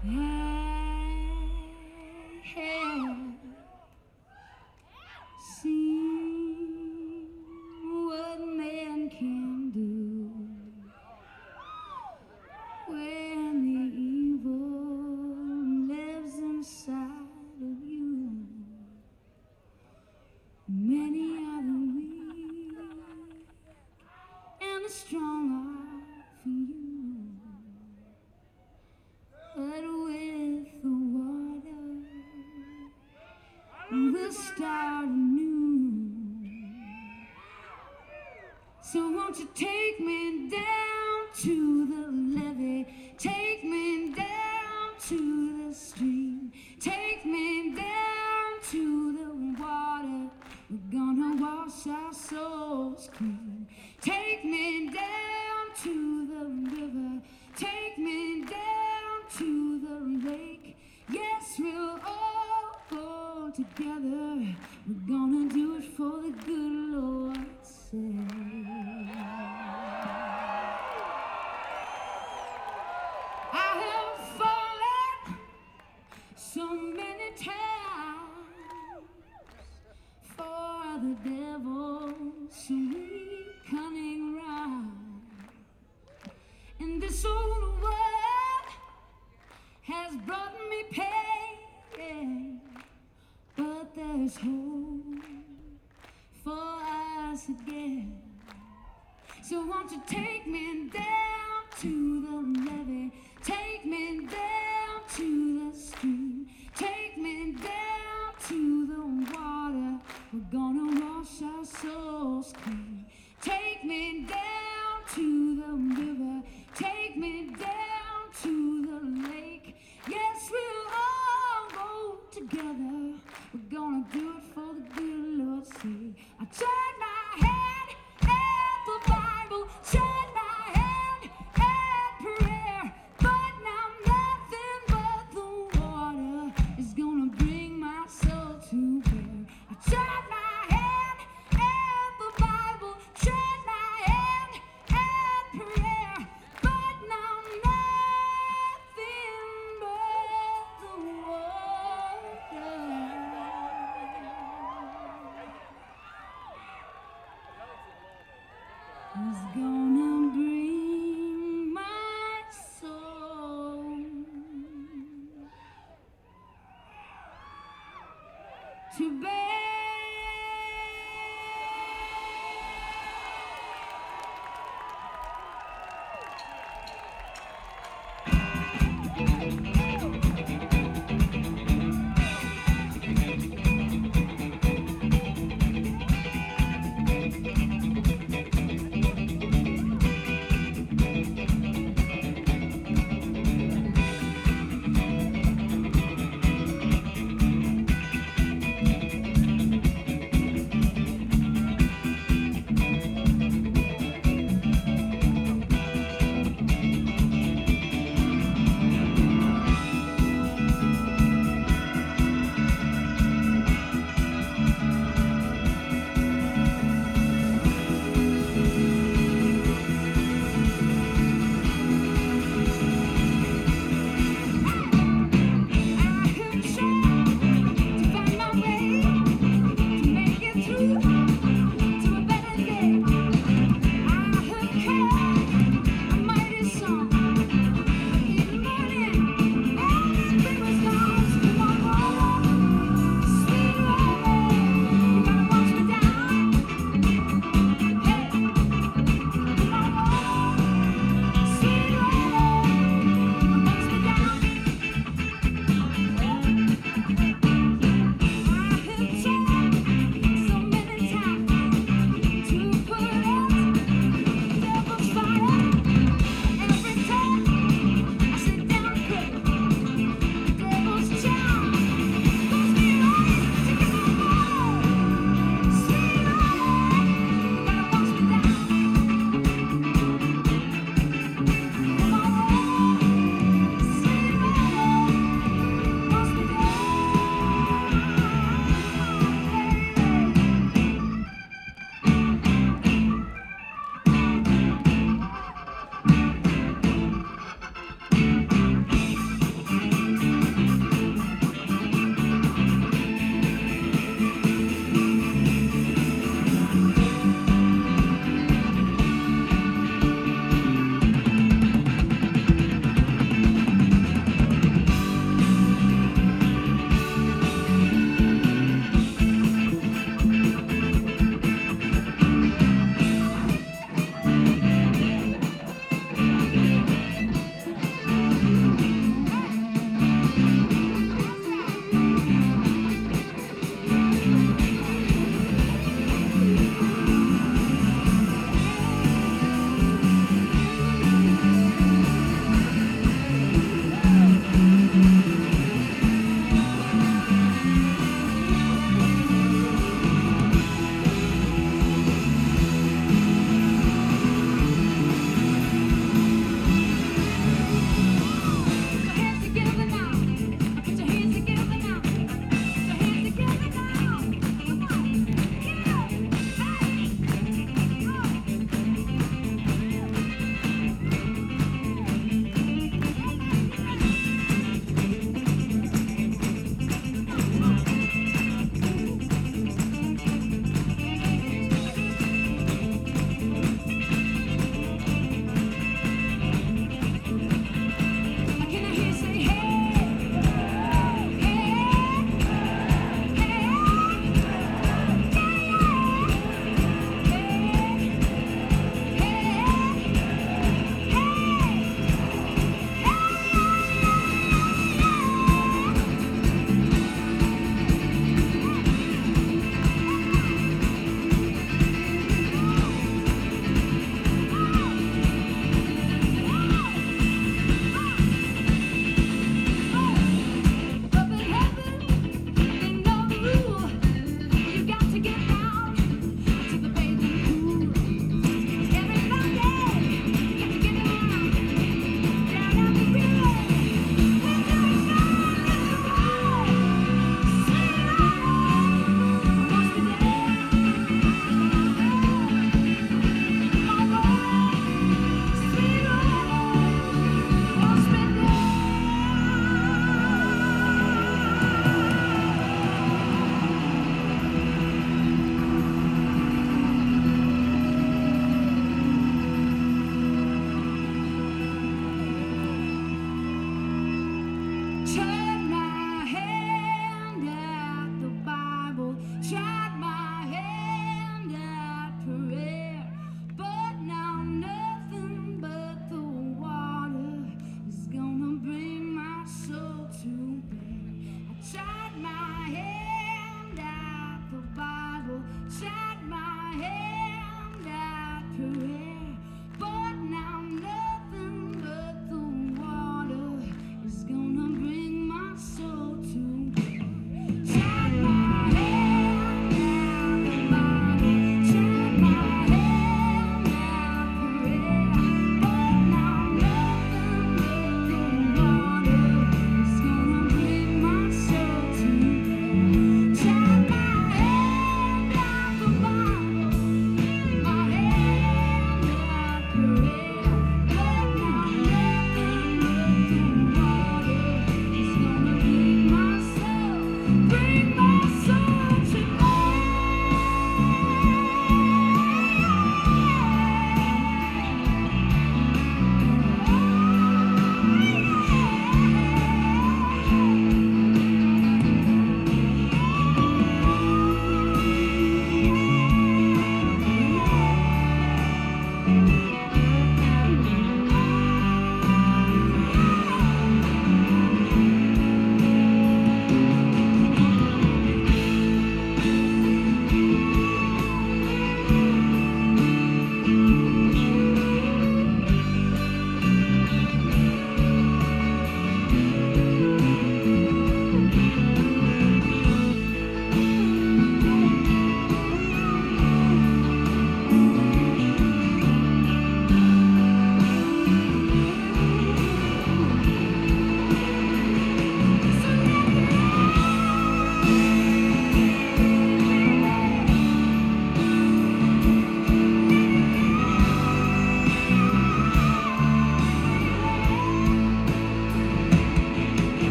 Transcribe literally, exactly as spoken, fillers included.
I have seen what man can do when the evil lives inside of you. Many are the weak and the strong are few, but with the water we'll start anew. So won't you take me down to the levee, take me down to the stream, take me down to the water. We're gonna wash our souls clean. Take me down to the river, take me down to the lake. Yes, we'll all go together. We're gonna do it for the good Lord's sake. I have fallen so many times for the devil's sweet cunning rhyme, and this old world has brought me pain, but there's hope for us again. So won't you take me down to the levee, take me down to the stream, take me down to the water. We're gonna wash our souls clean. Take me down to the river, take me down to the lake. Yes, we'll all go together. We're gonna do it for the good Lord's sake. I tried my hand at the Bible, tried my hand at prayer, but now nothing but the water is gonna bring my soul to bear. I tried my hand at the Bible, tried my hand at prayer, but now nothing but the water is gonna bring my soul to bear.